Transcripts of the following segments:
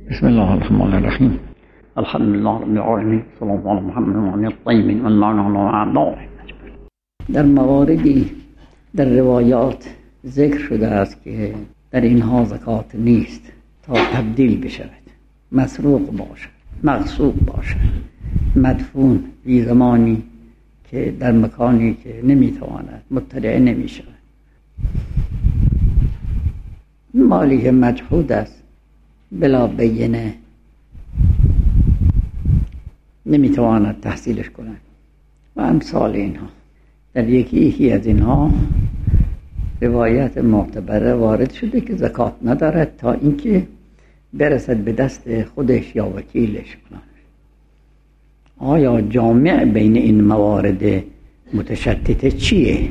بسم الله الرحمن الرحیم. الحمد لله رب العالمین، صلی الله علی محمد و علی الطیبین و اللعن علی اعدائهم. در مواردی در روایات ذکر شده است که در اینها زکات نیست تا تبدیل بشود، مسروق باشد، مغصوب باشد، مدفون فی زمانی که در مکانی که نمیتواند مطلع نمیشود، مالی که مجهود است بلا بینه نمیتواند تحصیلش کند و امثال اینها. در یکی از اینها روایت معتبره وارد شده که زکات ندارد تا اینکه برسد به دست خودش یا وکیلش. آیا جامع بین این موارد متشتت چیه؟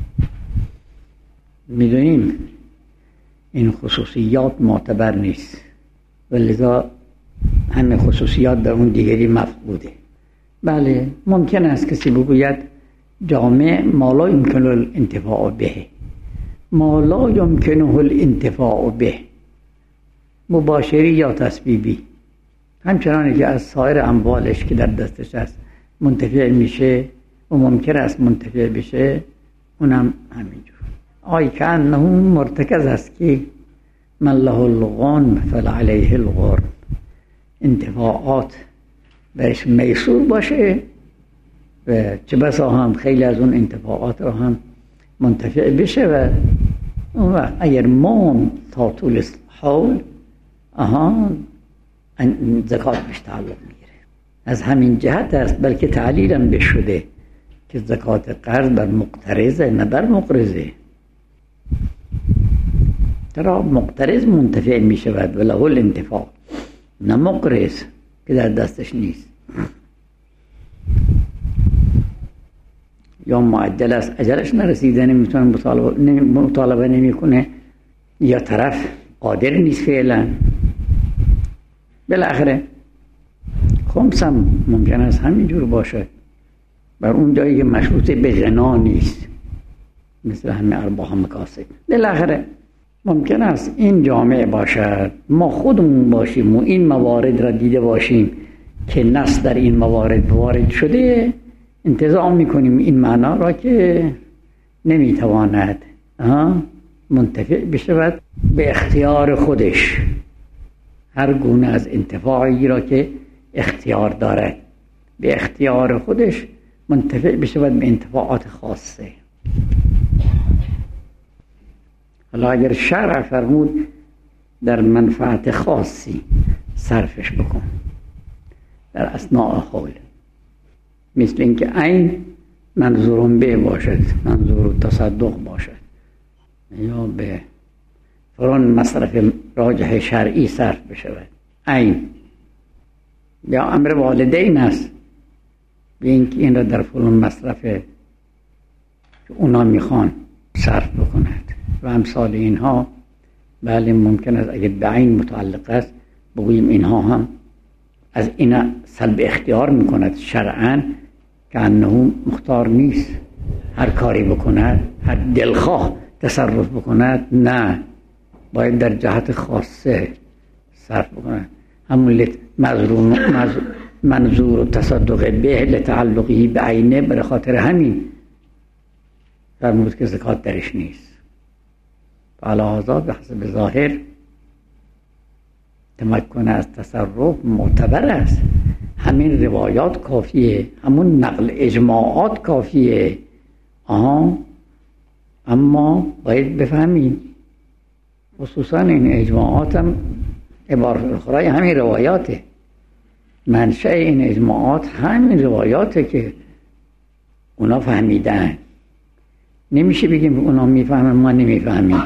میدونیم این خصوصیات معتبر نیست و لذا همه خصوصیات در اون دیگری مفقوده. بله ممکن است کسی بگوید جامع ما لا یمکن الانتفاع به، ما لا یمکنه الانتفاع به، مباشری یا تسبیبی، همچنانی که از سایر اموالش که در دستش است منتفع میشه و ممکن است منتفع بشه، اونم همینجور. آی که انه مرتکز است که من له الغنم فعلیه الغرم، انتفاعات بهش میسور باشه و چه بسا هم خیلی از اون انتفاعات رو هم منتفع بشه و اون وقت اگر مون تا طول حول زکات بهش تعلق میگیره. از همین جهت است بلکه تعلیلم بشده که زکات قرض بر مقترضه نه بر مقرضه. ترا مقترض منتفع می شود و له الانتفاع، نه مقرض که در دستش نیست. یا معجل است، اجلش نرسیده، نمیتونه مطالبه نمیکنه، یا طرف قادر نیست فعلا. بالاخره خمس هم ممکن است همینجور باشه بر اون جایی که مشروط به غنا نیست، مثل همه ارباح مکاسب. بالاخره ممکن است این جامع باشد، ما خودمون باشیم و این موارد را دیده باشیم که نص در این موارد وارد شده، انتظام میکنیم این معنا را که نمیتواند منتفع بشود به اختیار خودش، هر گونه از انتفاعی را که اختیار دارد به اختیار خودش منتفع بشود به انتفاعات خاصه. حالا اگر شرع فرمود در منفعت خاصی صرفش بکن در اثناء حول، مثل اینکه عین منظور به باشد، منظور تصدق باشد، یا به فران مصرف راجح شرعی صرف بشود عین، یا امر والدین است به اینکه این را در فران مصرف که اونا میخوان صرف بکند و امثال اینها. بله ممکن است اگر به عین متعلق است بگوییم اینها هم از اینا سلب اختیار میکند شرعاً، که انه مختار نیست هر کاری بکند، هر دلخواه تصرف بکند، نه باید در جهت خاصه صرف بکند. همون منظور و تصدق به لتعلقی به عینه، برای خاطر همین فرمود که زکات درش نیست. علاوه به حسب ظاهر تمکن از تصرف معتبر است، همین روایات کافیه، همون نقل اجماعات کافیه. اما باید بفهمید خصوصا این اجماعات هم عبارت اخرای همین روایاته، منشأ این اجماعات همین روایاته که اونا فهمیدن. نمیشه بگیم اونا میفهمن ما نمیفهمیم،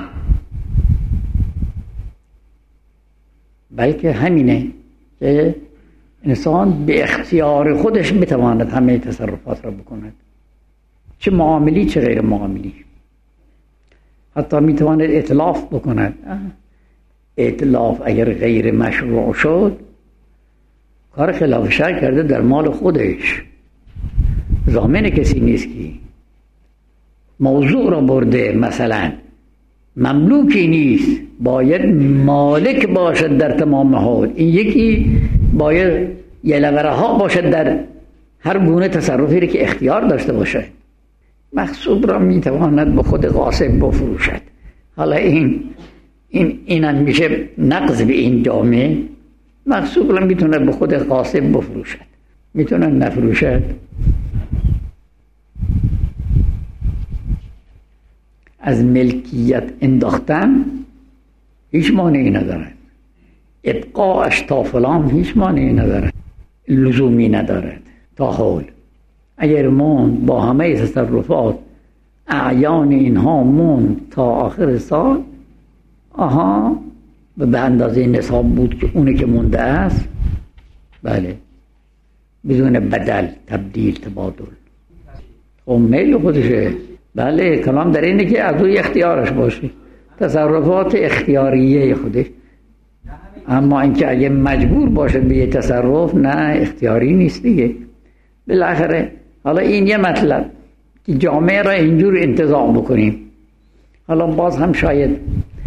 بلکه همینه که انسان به اختیار خودش بتواند همه تصرفات را بکند، چه معاملی چه غیر معاملی. حتی میتواند اتلاف بکند. اتلاف اگر غیر مشروع شد کار خلاف شرع کرده در مال خودش، ضامن کسی نیست که موضوع را برده، مثلا مملوکی نیست باید مالک باشد در تمام حال. این یکی باید یلوره ها باشد در هر گونه تصرفی که اختیار داشته باشد. مغصوب را میتواند به خود غاصب بفروشد. حالا اینم میشه نقض به این جامعه. مغصوب را میتونه به خود غاصب بفروشد، میتونه نفروشد. از ملکیت انداختن هیچ مانعی ندارد، ابقاش تا فلان هیچ مانعی ندارد، لزومی ندارد. تا حال اگر موند با همه تصرفات اعیان اینها موند تا آخر سال، به اندازه نصاب بود که اونه که مونده است، بله، بدون بدل، تبدیل، تبادل، خب میل خودشه. بله، کلام در اینه که از روی اختیارش باشه، تصرفات اختیاریه خودش. اما اینکه اگه مجبور باشه به یه تصرف، نه، اختیاری نیست دیگه. بالاخره حالا این یه مطلب که جامعه را اینجور انتزاع بکنیم. حالا باز هم شاید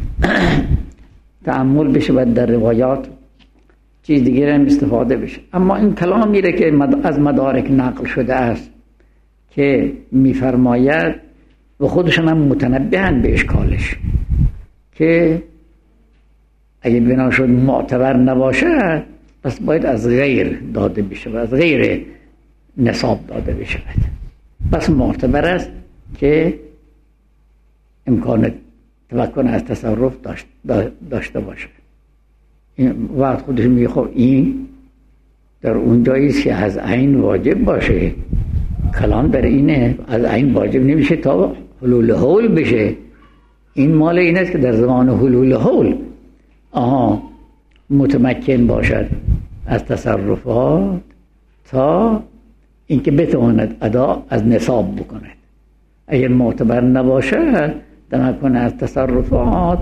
تأمل بشه و در روایات چیز دیگه هم استفاده بشه. اما این کلام میره که از مدارک نقل شده است که میفرماید و خودشون هم متنبهن به اشکالش که اگه بنا شد معتبر نباشه، پس باید از غیر داده بشه و از غیر نصاب داده بشه. پس معتبر است که امکان تمکن از تصرف داشته باشه. این وقت خودش میگه خب این در اون جاییست که از عین واجب باشه. کلام در اینه از عین واجب نمیشه تا حلول حول بشه. این مال این است که در زمان حلول حول متمکن باشد از تصرفات تا اینکه بتواند ادا از نصاب بکند. اگر معتبر نباشد تمکن از تصرفات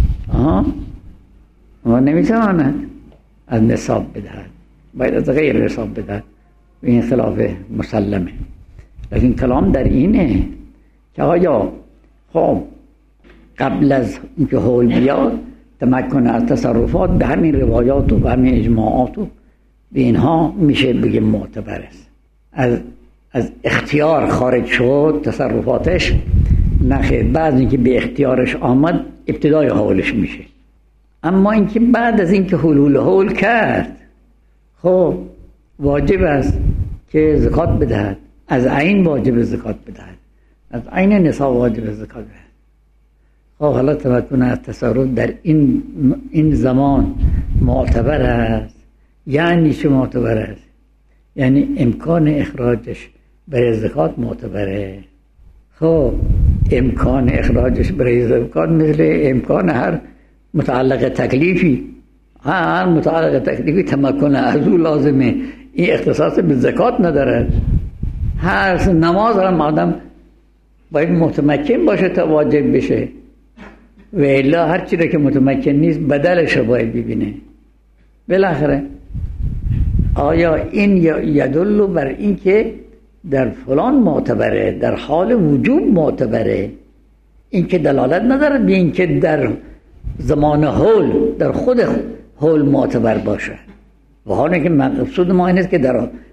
اما نمیتواند از نصاب بدهد، باید از غیر نصاب بدهد. این خلاف مسلمه. لیکن کلام در اینه که آیا خب قبل از اینکه حول بیاد تمکن از تصرفات به همین روایات و به همین اجماعات و به اینها میشه بگیم معتبر است. از اختیار خارج شد تصرفاتش، نخیر، بعد اینکه به اختیارش آمد ابتدای حولش میشه. اما اینکه بعد از اینکه حلول حول کرد، خب واجب است که زکات بدهد، از عین واجب زکات بدهد، از عین نصاب واجب زکات بدهد. خب حالا تمکن از تصرف در این زمان معتبر است. یعنی چه معتبر است؟ یعنی امکان اخراجش برای زکات معتبره. خب امکان اخراجش برای زکات مثل امکان هر متعلق تکلیفی. هر متعلق تکلیفی تمکن از او لازمه. این اختصاص به زکات نداره. هر نماز هم آدم باید متمکن باشه تا واجب بشه، و الا هر چیزی که متمکن نیست بدلش باید ببینه. بالاخره آیا این یدل بر این که در فلان معتبره، در حال وجوب معتبره؟ این که دلالت نداره به این که در زمان حول، در خود حول معتبر باشه. و حالا که مقصود ما این است که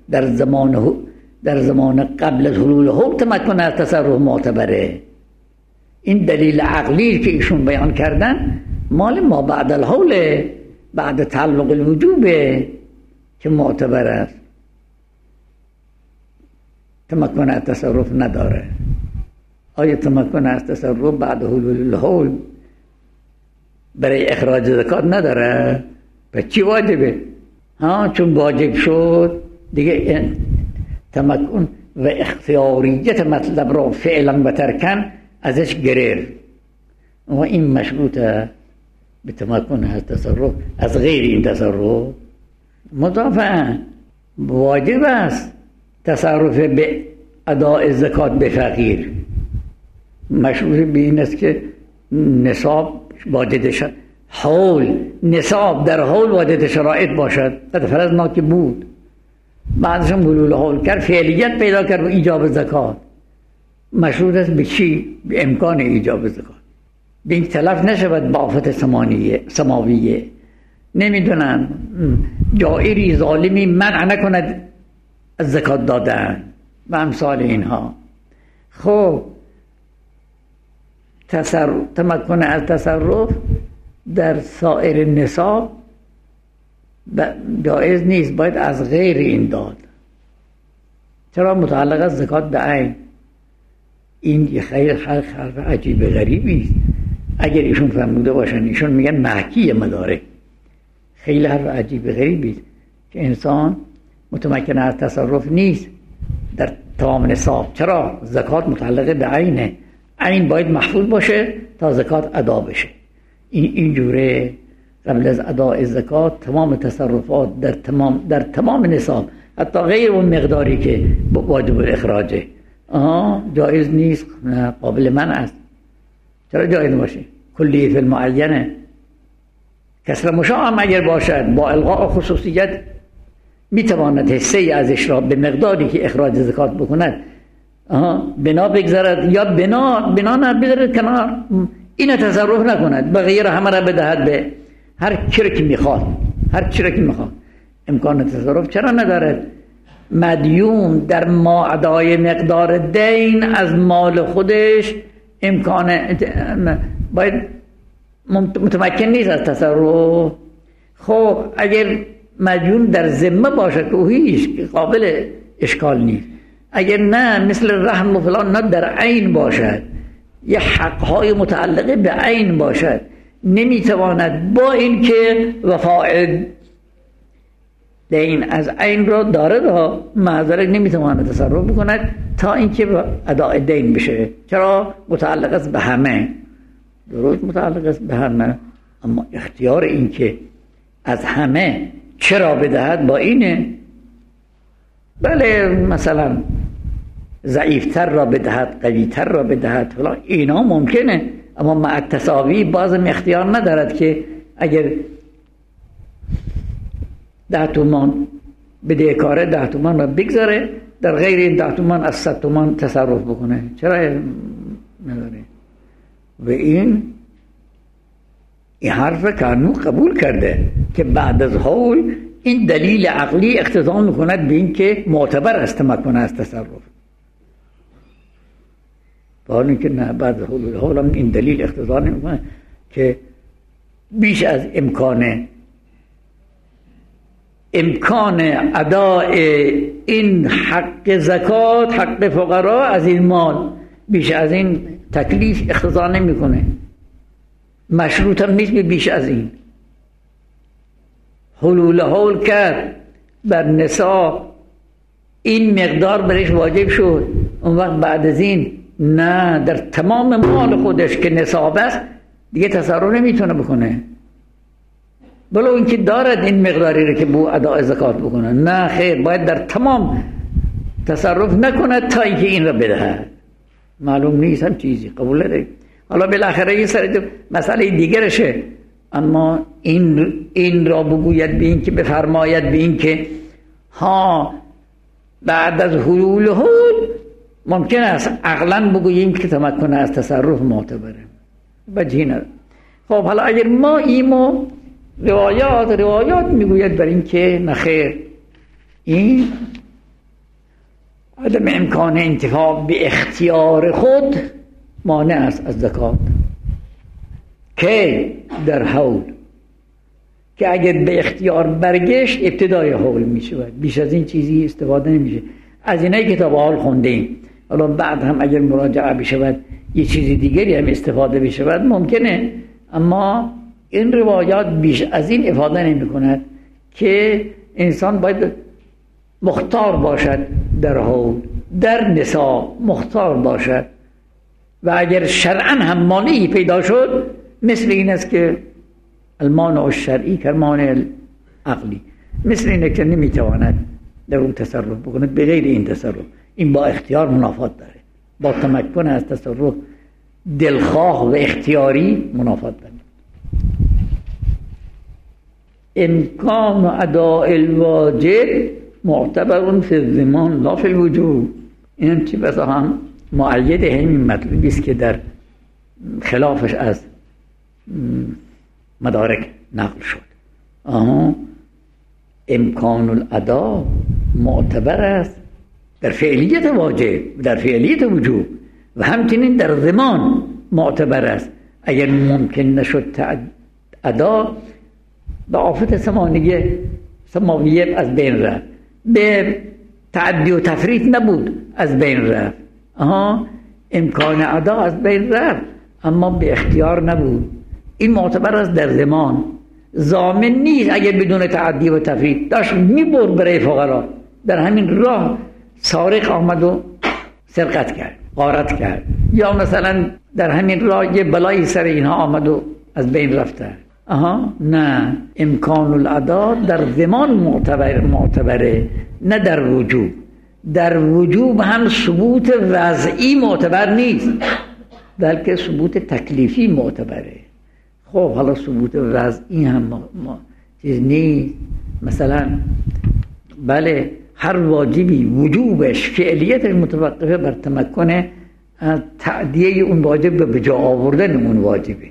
در زمان قبل از حلول حول تمکن از تصرف معتبره. این دلیل عقلی که ایشون بیان کردن مال ما بعد الحول، بعد تعلق الوجوبه که معتبر است، تمکن از تصرف نداره. آیا تمکن از تصرف بعد حلول الحول برای اخراج زکات نداره؟ پس چی واجبه؟ چون واجب شد دیگه تمکن و اختیاریت مطلب را فعلا و ترکن ازش گرفت. و این مشروطه به تمکن از تصرف از غیر این تصرف. مضافاً واجب است تصرف به اداء زکات به فقیر. مشروط به این است که نصاب واجد شد، حول نصاب در حول واجد شرایط باشد. قد فرضنا که بود، بعدش هم حلول حول کرد، فعلیت پیدا کرد و ایجاب زکات. مشروط است به چی؟ به امکان ایجاب زکات. به این تلف نشود با آفت سماویه. نمیدونن جائری ظالمی منع نکند از زکات دادن و امثال اینها. خب تمکن از تصرف در سایر نصاب جایز نیست، باید از غیر این داد. چرا؟ متعلق از زکات به عین. این یه خیلی حرف عجیب غریبی است. اگر ایشون فرموده باشن، ایشون میگن محکی مدارک، خیلی حرف عجیب غریبی است که انسان متمکن از تصرف نیست در تمام نصاب. چرا؟ زکات متعلق به عینه، عین باید محفوظ باشه تا زکات ادا بشه. این جوره قبل از اداء زکات تمام تصرفات در تمام نصاب، حتی غیر اون مقداری که واجب الاخراجه، جایز نیست، قابل منع است. چرا جایز باشه؟ کلیه فی المعینه. کسر مشاع هم اگر باشد با الغاء خصوصیت میتواند حصه ازش را به مقداری که اخراج زکات بکند بنا بگذارد یا بنا نه بذارد کنار، این تصرف نکند، بقیه را همه را بدهد به هر چیزی که میخواد. امکان تصرف چرا ندارد؟ مدیون در ما ادای مقدار دین از مال خودش امکان باید متمکن نیست از تصرف. خب اگر مدیون در ذمه باشد که هیچ قابل اشکال نیست. اگر نه مثل رحم و فلان نه در عین باشد، یه حقهای متعلقه به عین باشد، نمیتواند با این که وفاء دین از عین را دارد معذرت نمیتواند تصرف بکند تا اینکه اداء دین بشه. چرا؟ متعلق است به همه. درست متعلق است به همه، اما اختیار این که از همه چرا بدهد با اینه. بله مثلا ضعیفتر را بدهد، قویتر را بدهد، فلان اینا ممکنه، اما مع التساوی بازم اختیار ندارد که اگر 10 تومان بده کاره 10 تومان را بگذاره، در غیر این 10 تومان از 100 تومان تصرف بکنه. چرا نداره؟ و این حرف کانو قبول کرده که بعد از حول این دلیل عقلی اقتضا میکند به این که معتبر است تمکن از تصرف. با اینکه نه، بعد از حول هم این دلیل اقتضا نمیکنه که بیش از امکان اداء این حق زکات، حق فقرا از این مال، بیش از این تکلیف اقتضا نمیکنه. مشروط هم نیست به بیش از این. حلول کرد بر نصاب، این مقدار برش واجب شد، اون وقت بعد از این نه، در تمام مال خودش که نصاب است دیگه تصرف نمیتونه بکنه، بلو اینکه دارد این مقداری رو که بو اداء زکات بکنه. نه خیر، باید در تمام تصرف نکند تا اینکه این را بدهد. معلوم نیست هم چیزی قبول نداره. حالا بالاخره یه سر مسئله دیگرشه، اما این را بگوید به این که بفرماید به این که بعد از حلول ممکن است عقلاً بگوییم که تمکن از تصرف معتبره، وجهی نداره. خب حالا اگر ما ایمو روایات میگوید بر این که نخیر، این عدم امکان انتفاع به اختیار خود مانع است از زکات، که در حول که اگر به اختیار برگشت ابتدای حول می شود، بیش از این چیزی استفاده نمیشه. از اینه کتاب حال خوندیم، حالا بعد هم اگر مراجعه بشود یه چیزی دیگری هم استفاده بشود ممکنه، اما این روایات بیش از این افاده نمی کند که انسان باید مختار باشد در حول، در نصاب مختار باشد، و اگر شرعاً هم مانعی پیدا شد مثل این است که المانع الشرعی کالمانع العقلی، مثل اینه که نمیتواند در اون تصرف بکند به غیر این تصرف. این با اختیار منافات داره، با تمکن از تصرف دلخواه و اختیاری منافات داره. امکان اداء الواجب معتبر فی الضمان لا فی الوجوب. این چی بسا هم معید همین مطلبی است که در خلافش از مدارک نقل شد. امکان الادا معتبر است در فعلیت واجب، در فعلیت وجوب و همچنین در زمان معتبر است. اگر ممکن نشد ادا، به آفت سماویه از بین رفت، به تعدی و تفریط نبود از بین رفت. امکان ادا از بین رفت اما به اختیار نبود. این معتبر است در زمان، ضامن نیست اگر بدون تعدی و تفریط داشت میبرد برای فقرا. در همین راه سارق آمد و سرقت کرد، غارت کرد، یا مثلا در همین راه یه بلایی سر اینها آمد و از بین رفته. نه، امکان الادا در زمان معتبره، نه در وجوب. در وجوب هم ثبوت وضعی معتبر نیست بلکه ثبوت تکلیفی معتبره. خب حالا ثبوت وضعی هم چیز نیست. مثلا بله، هر واجبی وجوبش فعلیتش متوقفه بر تمکن از تأدیه اون واجب به جا آوردن اون واجبه.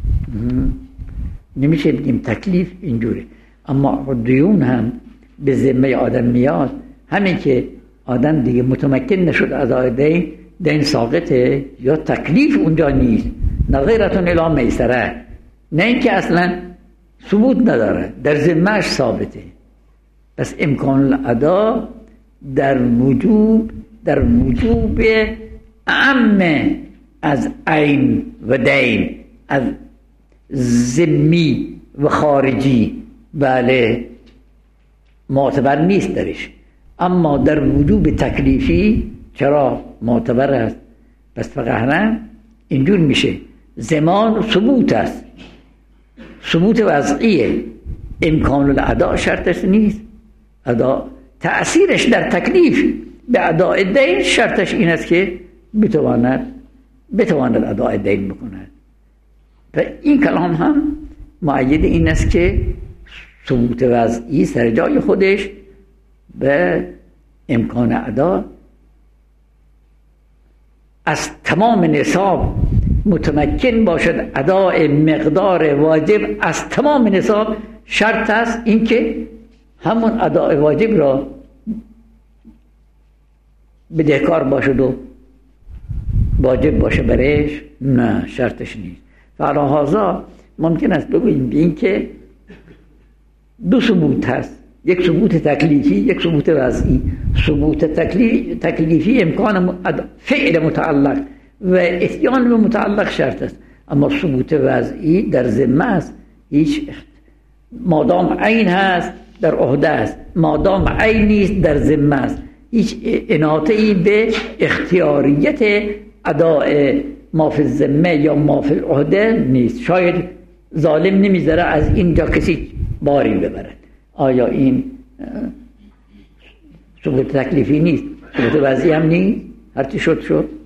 نمیشه بگیم تکلیف اینجوره. اما دیون هم به ذمه آدم میاد، همین که آدم دیگه متمکن نشد از ادای دین ساقطه، یا تکلیف اونجا نیست، نظیرتون الی میسره، نه اینکه اصلا ثبوت نداره، در ذمهش ثابته. پس امکان الادا در وجوب اعم از عین و دین، از ذمی و خارجی، بله معتبر نیست درش. اما در وجوب تکلیفی چرا معتبر است؟ پس فقط اینجور میشه زمان ثبوت است، ثبوت وضعیه. امکان الادا شرطش نیست. ادا تأثیرش در تکلیف به اداء دین شرطش این است که بتواند اداء دین بکند. و این کلام هم مؤید این است که ثبوت وضعی سر جای خودش به امکان ادا از تمام نصاب متمکن باشد. اداء مقدار واجب از تمام نصاب شرط است اینکه همون اداء واجب را بدهکار باشد و واجب باشه برایش، نه شرطش نیست. فعلا ممکن است بگوییم این که دو ثبوت هست، یک ثبوت تکلیفی، یک ثبوت وضعی. ثبوت تکلیفی امکان فعل متعلق و اتیان به متعلق شرط است، اما ثبوت وضعی در ذمه است. هیچ مادام عین هست در عهده است، مادام عین نیست در ذمه است. هیچ اناطه‌ای به اختیاریت اداء ما فی الذمه یا ما فی العهده نیست. شاید ظالم نمیذاره از اینجا کسی باری ببرد. آیا این ثبوت تکلیفی نیست؟ ثبوت وضعی هم نیست؟ هرچی شد